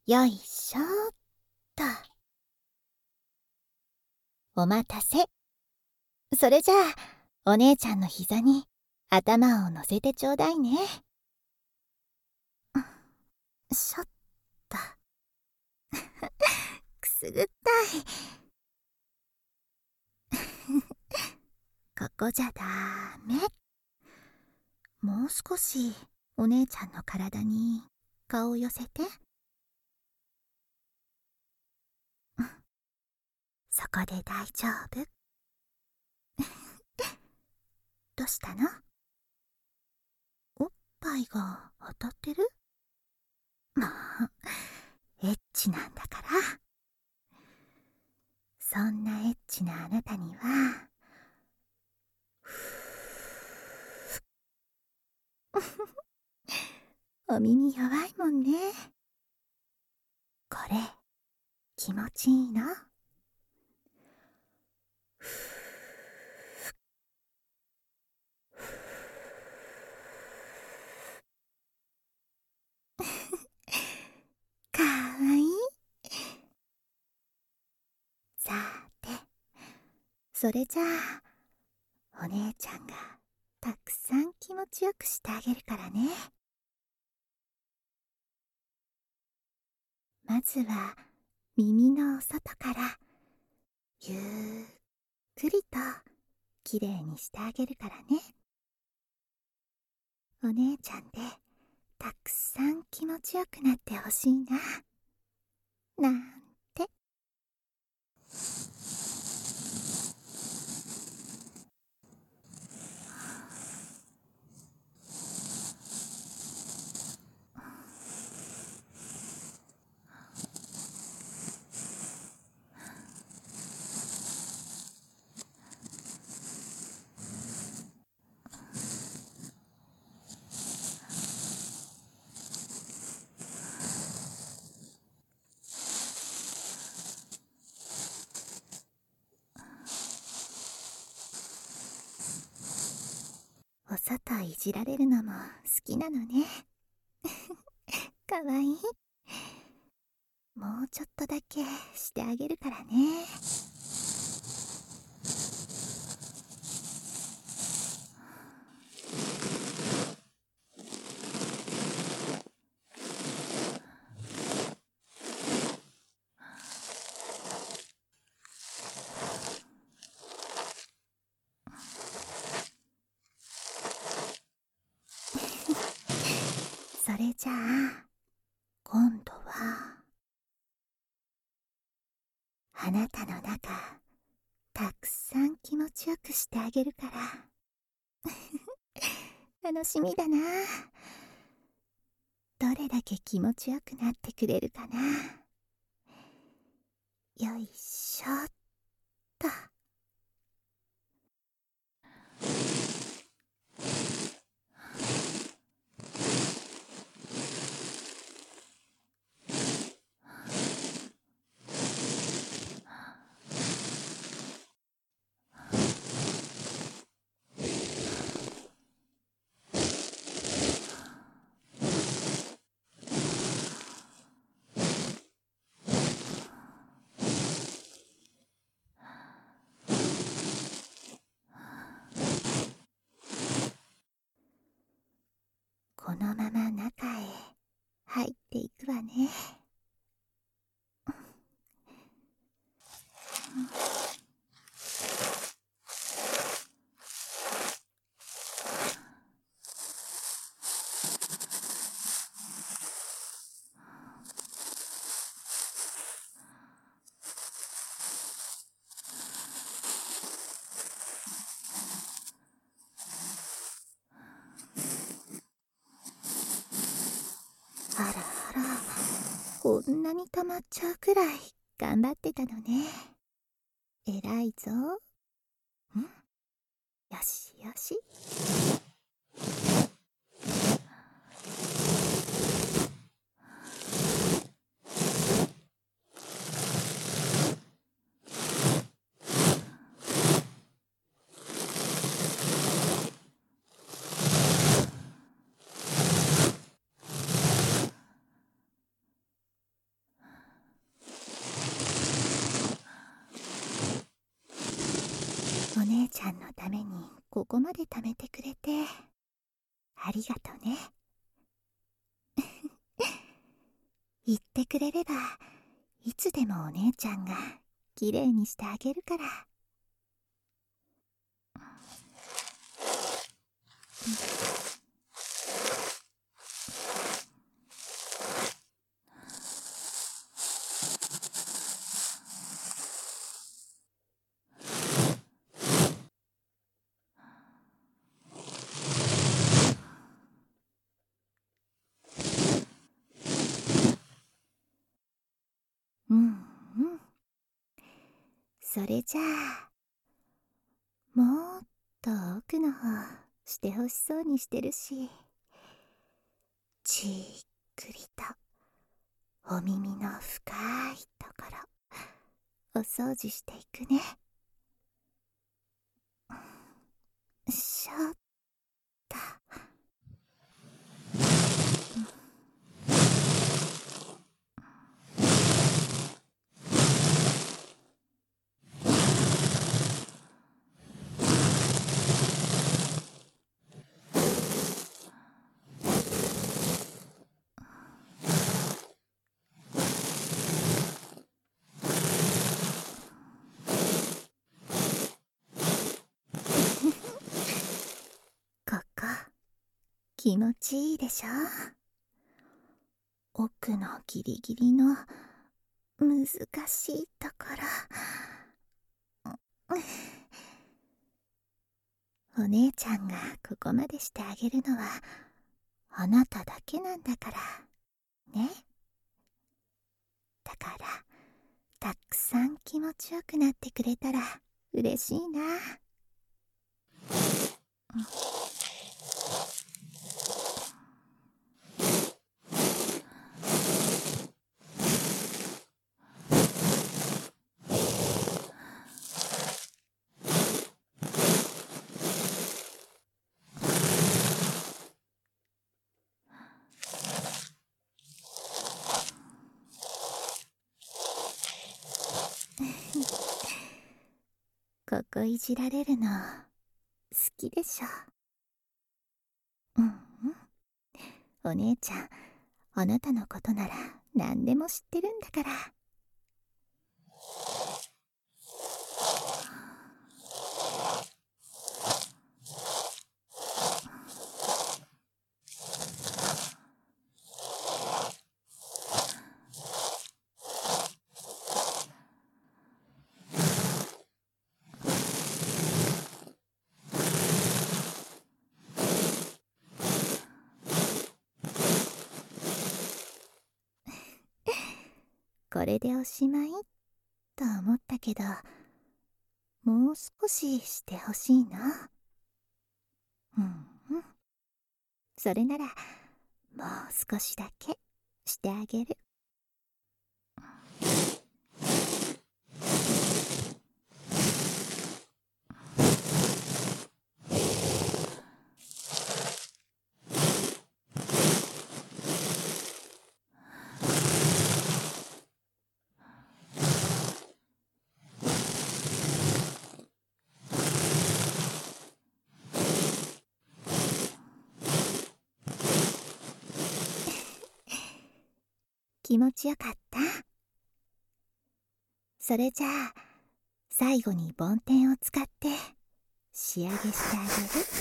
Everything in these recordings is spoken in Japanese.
よいしょっと。お待たせ。それじゃあ、お姉ちゃんの膝に頭を乗せてちょうだいね。しょっと。くすぐったい。ここじゃダメ。もう少しお姉ちゃんの体に顔を寄せて。そこで大丈夫。どうしたの？おっぱいが当たってる？もう、エッチなんだから。そんなエッチなあなたには、お耳弱いもんね。これ、気持ちいいの？かわいい。さて、それじゃあ、お姉ちゃんがたくさん気持ちよくしてあげるからね。まずは耳の外からゆっくりときれいにしてあげるからね。お姉ちゃんでたくさん気持ちよくなってほしいな、なんて。お外いじられるのも好きなのね。かわいい。もうちょっとだけしてあげるからね。それじゃあ、今度はあなたの中たくさん気持ちよくしてあげるから。楽しみだな。どれだけ気持ちよくなってくれるかな。よいしょっと。このまま中へ入っていくわね。あらあら、こんなに溜まっちゃうくらい頑張ってたのね。えらいぞ。ん？よしよし。 ちゃんのためにここまで貯めてくれてありがとね。言ってくれればいつでもお姉ちゃんがきれいにしてあげるから。うんうん。それじゃあもっと奥の方してほしそうにしてるし、じっくりとお耳の深いところお掃除していくね。しょっと。ここ気持ちいいでしょ。奥のギリギリの難しいところ。お姉ちゃんがここまでしてあげるのはあなただけなんだからね。だからたくさん気持ちよくなってくれたら嬉しいな。ここいじられるの好きでしょ。うんうん。お姉ちゃん、あなたのことなら何でも知ってるんだから。これでおしまいと思ったけど、もう少ししてほしいな。うんうん。それならもう少しだけしてあげる。気持ちよかった？それじゃあ最後に梵天を使って仕上げしてあげる。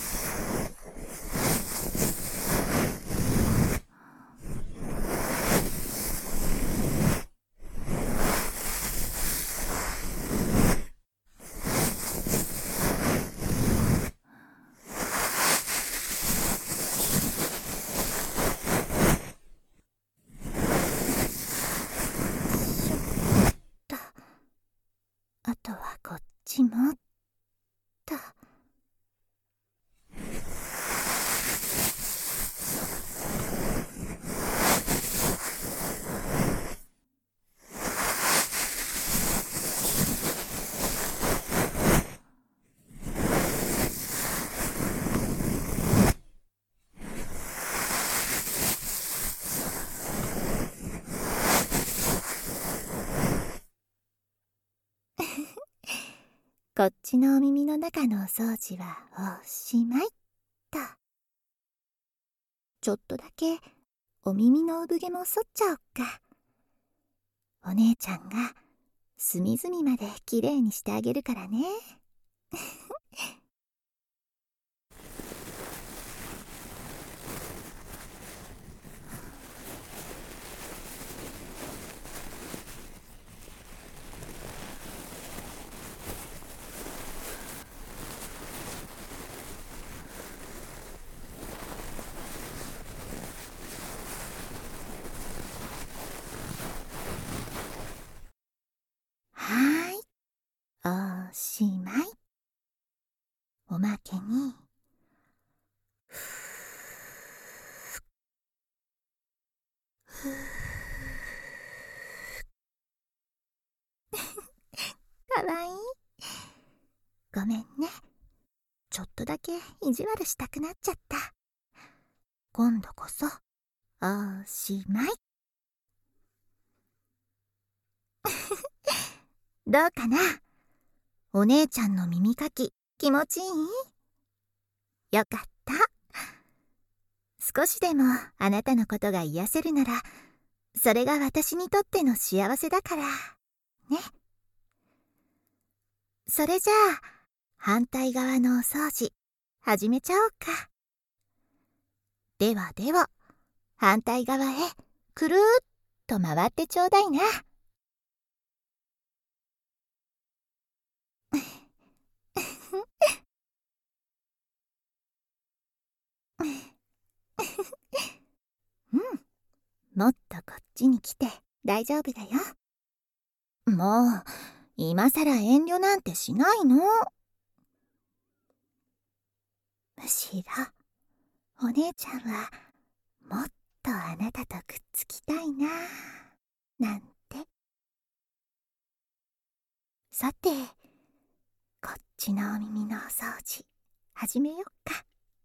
あとはこっちもっと。 こっちのお耳の中のお掃除はおしまいっと。ちょっとだけお耳の産毛も剃っちゃおっか。お姉ちゃんが隅々まできれいにしてあげるからね。はーい、おしまい。おまけにかわいい。ごめんね、ちょっとだけ意地悪したくなっちゃった。今度こそおしまい。どうかな、お姉ちゃんの耳かき気持ちいい？よかった。少しでもあなたのことが癒せるなら、それが私にとっての幸せだからね。それじゃあ反対側のお掃除始めちゃおうか。ではでは、反対側へくるーっと回ってちょうだいな。うん、もっとこっちに来て大丈夫だよ。もう今さら遠慮なんてしないの。むしろお姉ちゃんはもっとあなたとくっつきたいななんて。さて、こっちのお耳のお掃除始めよっか。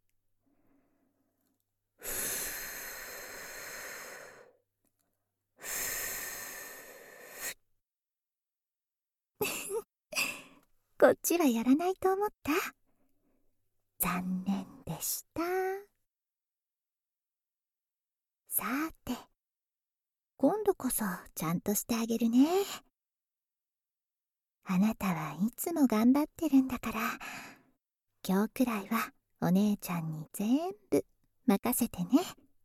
こっちはやらないと思った？残念でした。さて、今度こそちゃんとしてあげるね。あなたはいつも頑張ってるんだから、今日くらいはお姉ちゃんに全部任せてね。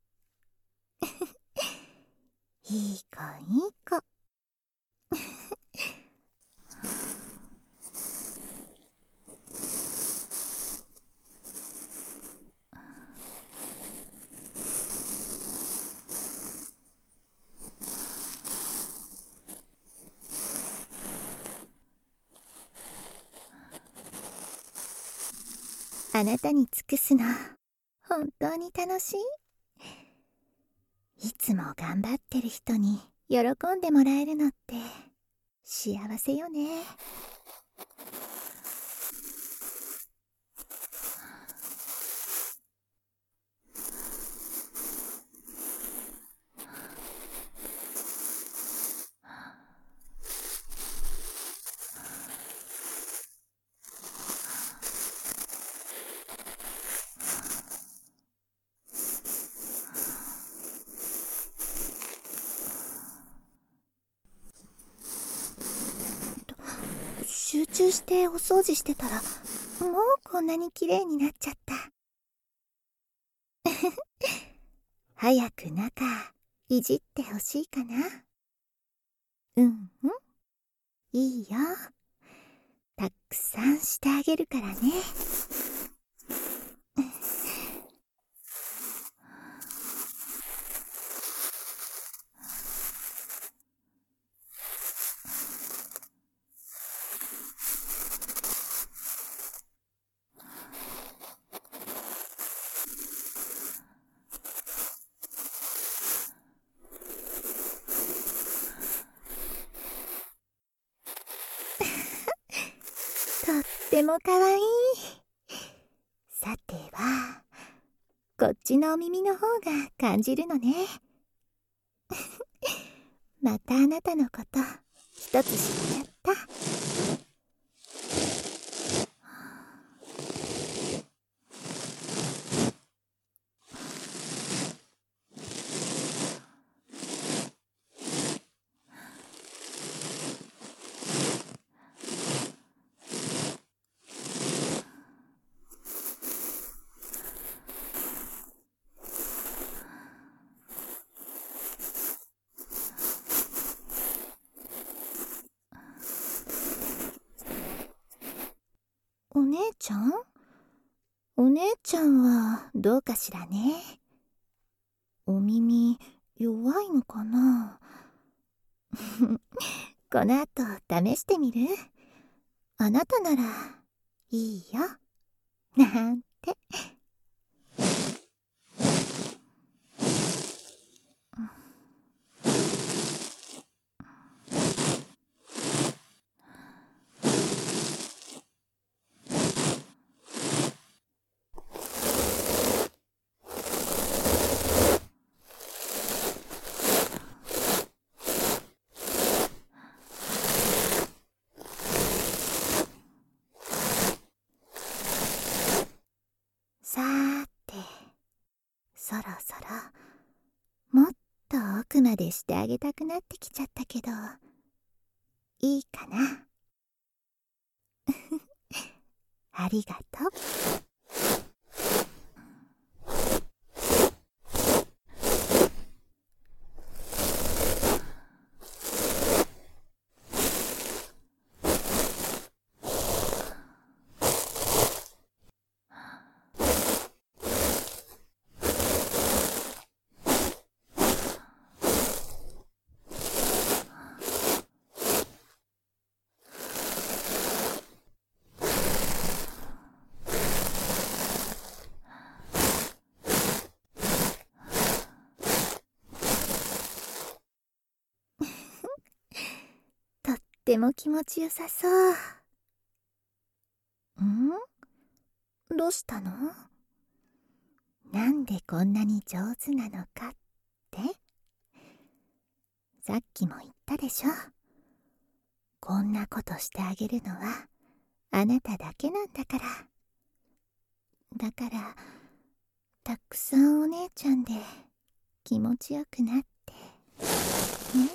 いい子いい子。あなたに尽くすの本当に楽しい。いつも頑張ってる人に喜んでもらえるのって幸せよね。集中してお掃除してたら、もうこんなに綺麗になっちゃった。早く中いじってほしいかな。うんうん、いいよ。たくさんしてあげるからね。とってもかわいい。さては、こっちのお耳の方が感じるのね。またあなたのこと一つ知っちゃった。 ちゃんはどうかしらね。お耳弱いのかな。この後試してみる？あなたならいいよ。なんて。さーて、そろそろもっと奥までしてあげたくなってきちゃったけど、いいかな？ありがとう。とっても気持ちよさそう。どうしたの？なんでこんなに上手なのかって？さっきも言ったでしょ。こんなことしてあげるのはあなただけなんだから。だからたくさんお姉ちゃんで気持ちよくなってね。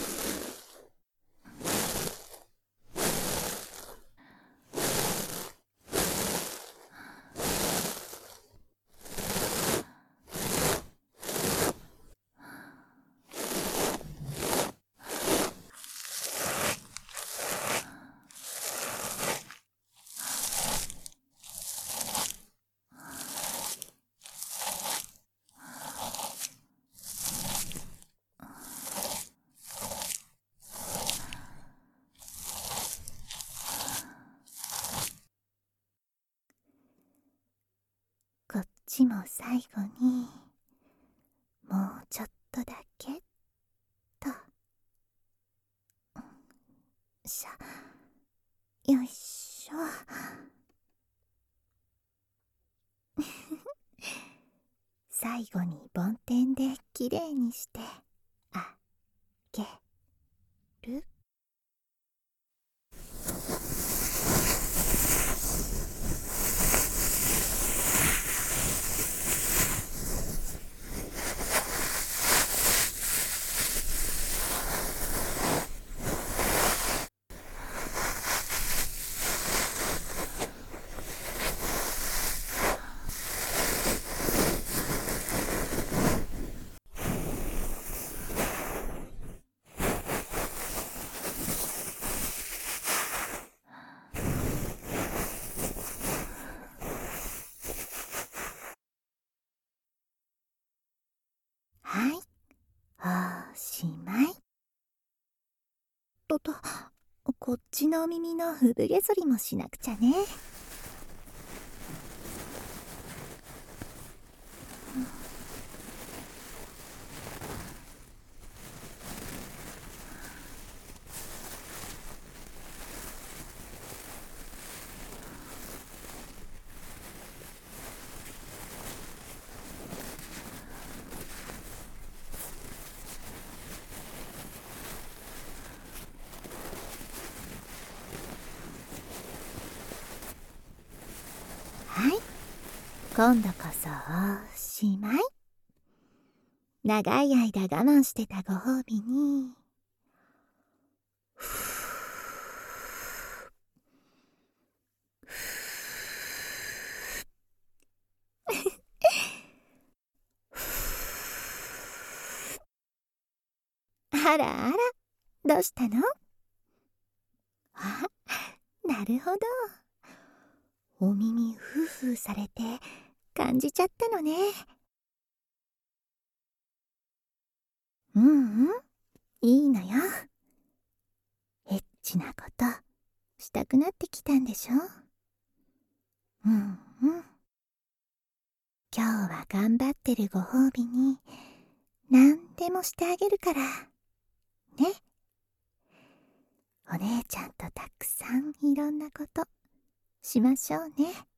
こっちも最後にもうちょっとだけと。よいしょ。最後に梵天できれいにしてあげる。はい、おしまい。こっちの耳の産毛剃りもしなくちゃね。はい、今度こそおしまい。長い間我慢してたご褒美にあらあら、どうしたの？あ、なるほど。お耳フーフーされて感じちゃったのね。うんうん、いいのよ。エッチなことしたくなってきたんでしょ。うんうん。今日は頑張ってるご褒美に何でもしてあげるからね。お姉ちゃんとたくさんいろんなことしましょうね。